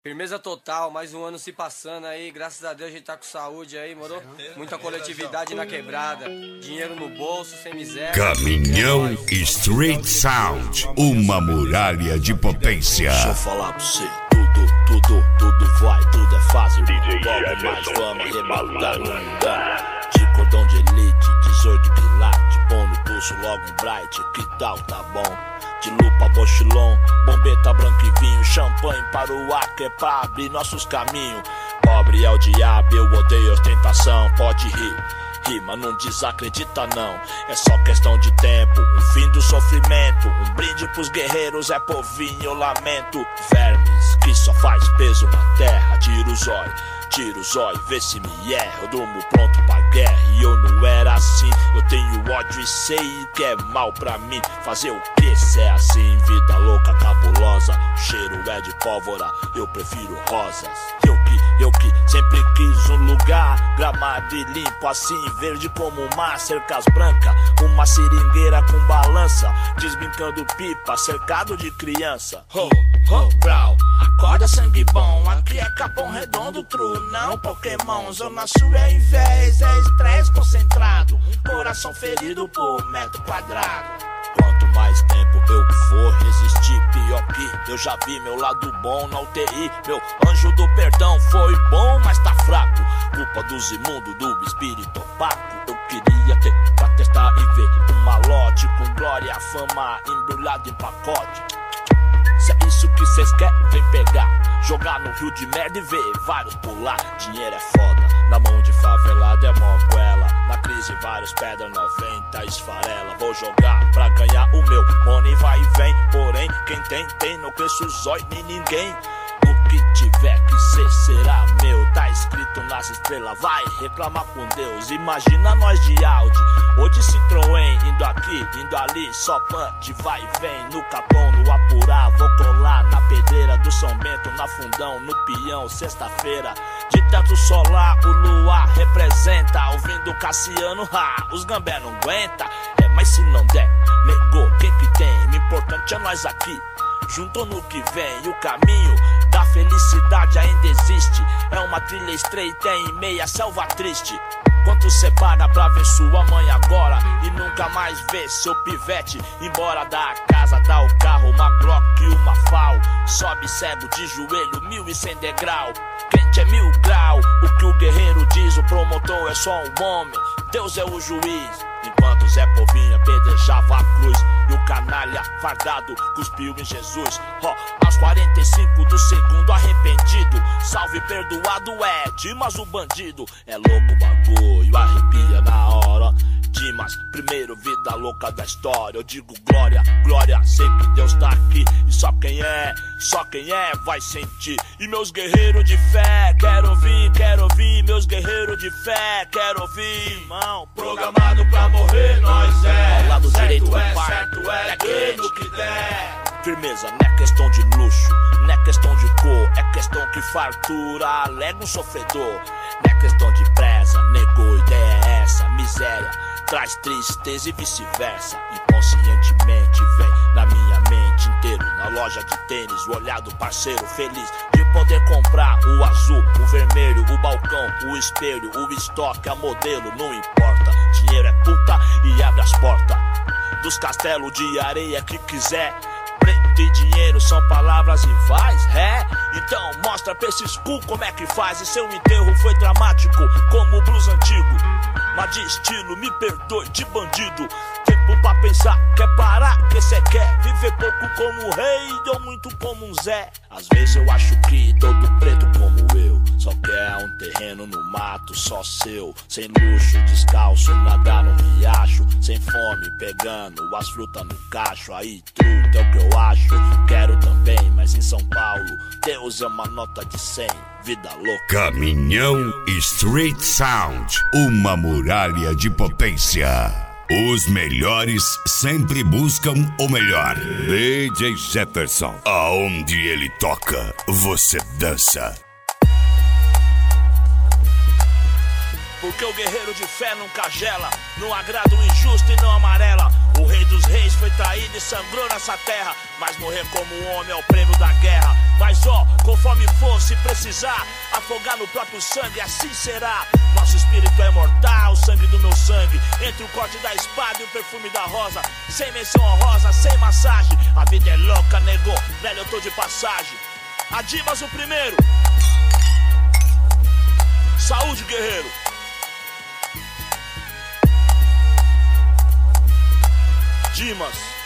Firmeza total, mais um ano se passando aí, graças a Deus a gente tá com saúde aí, moro? Muita coletividade na quebrada, dinheiro no bolso, sem miséria. Caminhão Street Sound, uma muralha de potência. Deixa eu falar pra você, tudo vai, tudo é fácil. Logo mais vamos arrebatar no mundão. De cordão de elite, 18 quilates, pão no pulso, logo um bright, que tal, tá bom? De lupa, mochilão, bombeta, branco e vinho, champanhe para o ar, que é pra abrir nossos caminhos. Pobre é o diabo, eu odeio ostentação, pode rir, mas não desacredita não. É só questão de tempo, um fim do sofrimento. Um brinde pros guerreiros, é povinho, eu lamento. Vermes que só faz peso na terra, tira o zóio, vê se me erra. Eu durmo pronto pra guerra e eu não era assim. Eu tenho ódio e sei que é mal pra mim. Fazer o que se é assim? Vida louca, cabulosa. O cheiro é de pólvora, eu prefiro rosas. Eu que sempre quis um lugar gramado e limpo assim, verde como o mar, cercas brancas, uma seringueira com balança, desbrincando pipa, cercado de criança. Brau, acorda sangue bom, aqui é Capão Redondo, true, não Pokémon. Zona Sul é invés, é estresse concentrado, coração ferido por metro quadrado. Quanto mais tempo eu for resistir, pior que eu já vi meu lado bom na UTI. Meu anjo do perdão foi bom, mas tá fraco. Culpa dos imundos, do espírito opaco. Eu queria ter pra testar e ver um malote com glória, fama embrulhado em pacote. Se é isso que cês querem, vem pegar, jogar no rio de merda e ver vários pular. Dinheiro é foda, na mão de favelado é moguela. Na crise vários pedra 90 esfarela. Vou jogar pra ganhar o meu, money vai e vem. Porém, quem tem, não cresce os olhos nem ninguém. O que tiver que ser será meu, tá escrito nas estrelas, vai reclamar com Deus. Imagina nós de Audi, ou de Citroën, indo aqui, indo ali, só punch, vai e vem. No Capão, no Apurá, vou colar na pedreira do São Bento, na Fundão, no Peão, sexta-feira. De teto solar, o luar representa, ouvindo Cassiano, os gambé não aguenta. Mas se não der, negou, que tem? O importante é nós aqui, junto no que vem. E o caminho da felicidade ainda existe, é uma trilha estreita em meia selva triste. Quanto separa pra ver sua mãe agora e nunca mais ver seu pivete embora da casa, dá o carro, uma Glock e uma FAL. Sobe cego de joelho, 1100 degrau. Quente é 1000 grau, o que o guerreiro diz, o promotor é só um homem, Deus é o juiz. Enquanto Zé Povinho apedrejava a cruz e o canalha fardado cuspiu em Jesus. Aos 45 do segundo arrependido, salve perdoado é Dimas o bandido. É louco o bagulho, arrepia na hora. Dimas, primeiro vida louca da história. Eu digo glória, glória, sei que Deus tá aqui. E só quem é vai sentir. E meus guerreiros de fé, quero ouvir. Meus guerreiros de fé, quero ouvir. Irmão, programado pra morrer, nós é. Ao lado direito do pai, certo é aquilo que der. Firmeza, não é questão de luxo, não é questão de cor, é questão que fartura alega um sofredor. Não é questão de presa, negou, ideia é essa, miséria traz tristeza e vice-versa. Inconscientemente vem na minha mente inteiro, na loja de tênis, o olhar do parceiro feliz de poder comprar o azul, o vermelho, o balcão, o espelho, o estoque, a modelo, não importa. Dinheiro é puta e abre as portas dos castelos de areia que quiser. Preto e dinheiro são palavras rivais, então mostra pra esses cu como é que faz. E seu enterro foi dramático como o blues antigo, mas de estilo, me perdoe, de bandido. Tempo pra pensar, quer parar, que cê quer viver pouco como rei ou muito como um Zé. Às vezes eu acho que todo preto como eu só quer um terreno no mato só seu, sem luxo, descalço, nadar no riacho, sem fome, pegando as frutas no cacho. Aí truta é o que eu acho, quero também, mas em São Paulo Deus é uma nota de 100, vida louca. Caminhão Street Sound, uma muralha de potência. Os melhores sempre buscam o melhor. DJ Jefferson, aonde ele toca, você dança. Porque o guerreiro de fé nunca gela, não agrada o injusto e não amarela. O rei dos reis foi traído e sangrou nessa terra, mas morrer como um homem é o prêmio da guerra. Mas ó, conforme for, se precisar afogar no próprio sangue, assim será. Nosso espírito é mortal, o sangue do meu sangue. Entre o corte da espada e o perfume da rosa. Sem menção honrosa, sem massagem. A vida é louca, nego, velho, eu tô de passagem. A Dimas o primeiro. Saúde, guerreiro. Dimas.